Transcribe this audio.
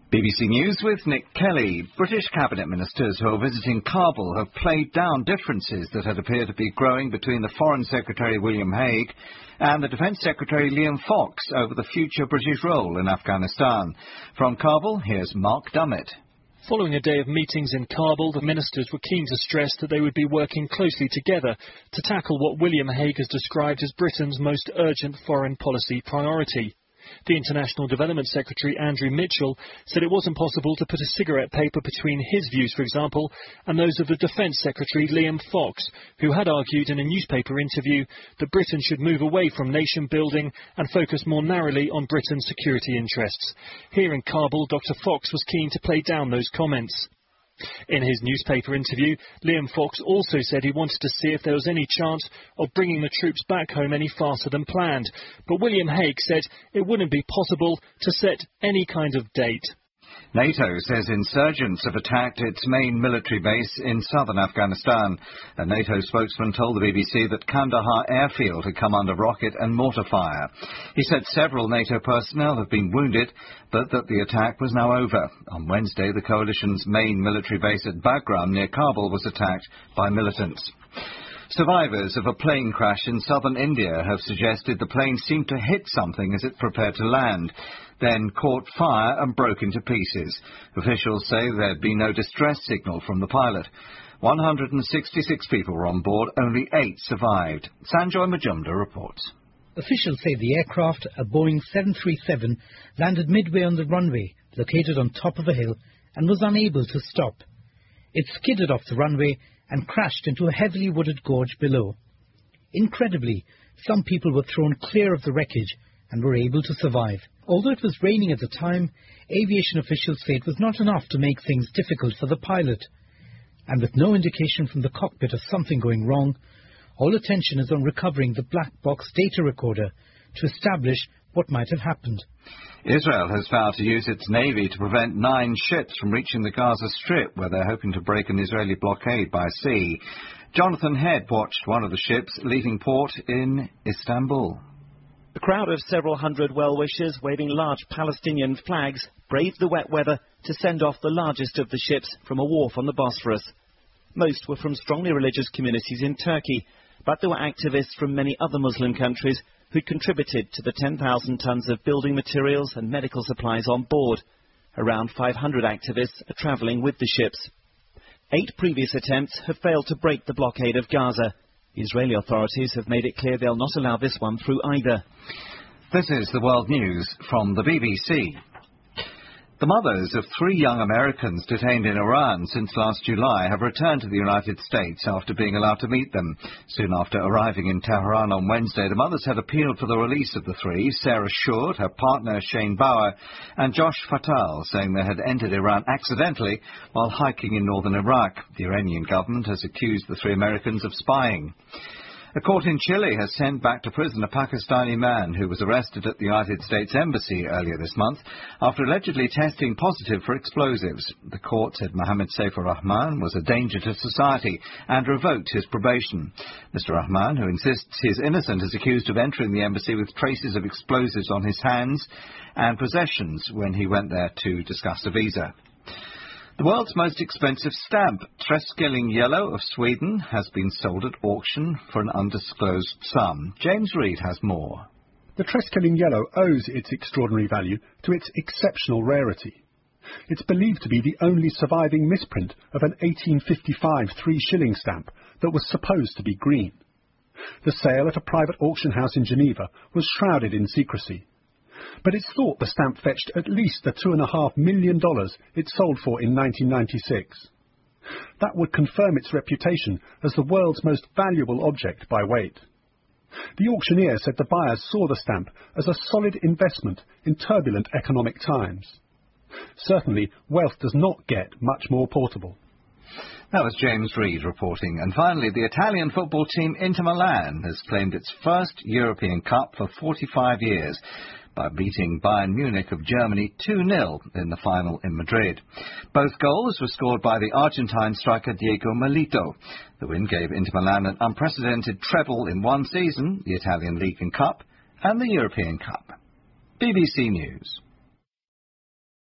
BBC News with Nick Kelly. British cabinet ministers who are visiting Kabul have played down differences that had appeared to be growing between the Foreign Secretary William Hague and the Defence Secretary Liam Fox over the future British role in Afghanistan. From Kabul, here's Mark Dummett. Following a day of meetings in Kabul, the ministers were keen to stress that they would be working closely together to tackle what William Hague has described as Britain's most urgent foreign policy priority. The International Development Secretary, Andrew Mitchell, said it wasn't possible to put a cigarette paper between his views, for example, and those of the Defence Secretary, Liam Fox, who had argued in a newspaper interview that Britain should move away from nation building and focus more narrowly on Britain's security interests. Here in Kabul, Dr. Fox was keen to play down those comments. In his newspaper interview, Liam Fox also said he wanted to see if there was any chance of bringing the troops back home any faster than planned. But William Hague said it wouldn't be possible to set any kind of date. NATO says insurgents have attacked its main military base in southern Afghanistan. A NATO spokesman told the BBC that Kandahar airfield had come under rocket and mortar fire. He said several NATO personnel have been wounded, but that the attack was now over. On Wednesday, the coalition's main military base at Bagram near Kabul was attacked by militants. Survivors of a plane crash in southern India have suggested the plane seemed to hit something as it prepared to land, then caught fire and broke into pieces. Officials say there had been no distress signal from the pilot. 166 people were on board, only 8 survived. Sanjoy Majumdar reports. Officials say the aircraft, a Boeing 737, landed midway on the runway, located on top of a hill, and was unable to stop. It skidded off the runway and crashed into a heavily wooded gorge below. Incredibly, some people were thrown clear of the wreckage and were able to survive. Although it was raining at the time, aviation officials say it was not enough to make things difficult for the pilot. And with no indication from the cockpit of something going wrong, all attention is on recovering the black box data recorder to establish what might have happened. Israel has vowed to use its navy to prevent 9 ships from reaching the Gaza Strip, where they're hoping to break an Israeli blockade by sea. Jonathan Head watched one of the ships leaving port in Istanbul. A crowd of several hundred well-wishers waving large Palestinian flags braved the wet weather to send off the largest of the ships from a wharf on the Bosphorus. Most were from strongly religious communities in Turkey, but there were activists from many other Muslim countries who contributed to the 10,000 tons of building materials and medical supplies on board. Around 500 activists are travelling with the ships. 8 previous attempts have failed to break the blockade of Gaza. The Israeli authorities have made it clear they'll not allow this one through either. This is the World News from the BBC. The mothers of 3 young Americans detained in Iran since last July have returned to the United States after being allowed to meet them. Soon after arriving in Tehran on Wednesday, the mothers had appealed for the release of the 3, Sarah Short, her partner Shane Bauer, and Josh Fatal, saying they had entered Iran accidentally while hiking in northern Iraq. The Iranian government has accused the 3 Americans of spying. A court in Chile has sent back to prison a Pakistani man who was arrested at the United States Embassy earlier this month after allegedly testing positive for explosives. The court said Mohammed Saifur Rahman was a danger to society and revoked his probation. Mr. Rahman, who insists he's innocent, is accused of entering the embassy with traces of explosives on his hands and possessions when he went there to discuss a visa. The world's most expensive stamp, Träskilling Yellow of Sweden, has been sold at auction for an undisclosed sum. James Reid has more. The Träskilling Yellow owes its extraordinary value to its exceptional rarity. It's believed to be the only surviving misprint of an 1855 3-shilling stamp that was supposed to be green. The sale at a private auction house in Geneva was shrouded in secrecy. But it's thought the stamp fetched at least the $2.5 million it sold for in 1996. That would confirm its reputation as the world's most valuable object by weight. The auctioneer said the buyers saw the stamp as a solid investment in turbulent economic times. Certainly, wealth does not get much more portable. That was James Reid reporting. And finally, the Italian football team Inter Milan has claimed its first European Cup for 45 years. By beating Bayern Munich of Germany 2-0 in the final in Madrid. Both goals were scored by the Argentine striker Diego Milito. The win gave Inter Milan an unprecedented treble in one season, the Italian League and Cup and the European Cup. BBC News.